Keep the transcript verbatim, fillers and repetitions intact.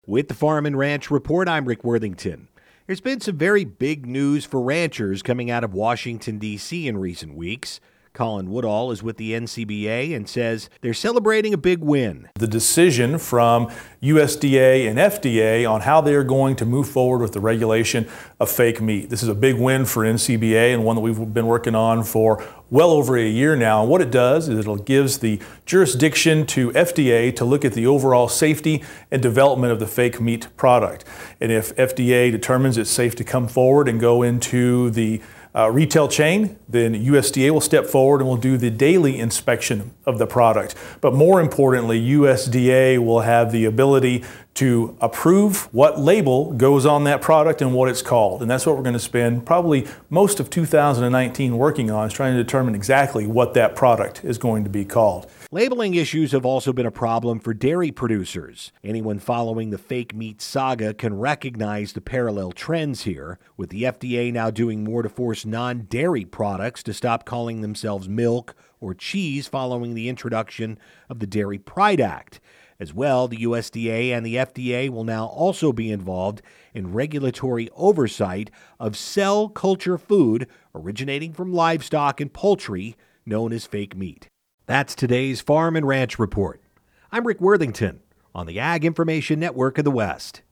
With the Farm and Ranch Report, I'm Rick Worthington. There's been some very big news for ranchers coming out of Washington, D C in recent weeks. Colin Woodall is with the N C B A and says they're celebrating a big win. The decision from U S D A and F D A on how they are going to move forward with the regulation of fake meat. This is a big win for N C B A and one that we've been working on for well over a year now. And what it does is it gives the jurisdiction to F D A to look at the overall safety and development of the fake meat product. And if F D A determines it's safe to come forward and go into the Uh, retail chain, then U S D A will step forward and will do the daily inspection of the product. But more importantly, U S D A will have the ability to approve what label goes on that product and what it's called. And that's what we're going to spend probably most of two thousand nineteen working on, is trying to determine exactly what that product is going to be called. Labeling issues have also been a problem for dairy producers. Anyone following the fake meat saga can recognize the parallel trends here, with the F D A now doing more to force non-dairy products to stop calling themselves milk or cheese following the introduction of the Dairy Pride Act. As well, the U S D A and the F D A will now also be involved in regulatory oversight of cell culture food originating from livestock and poultry known as fake meat. That's today's Farm and Ranch Report. I'm Rick Worthington on the Ag Information Network of the West.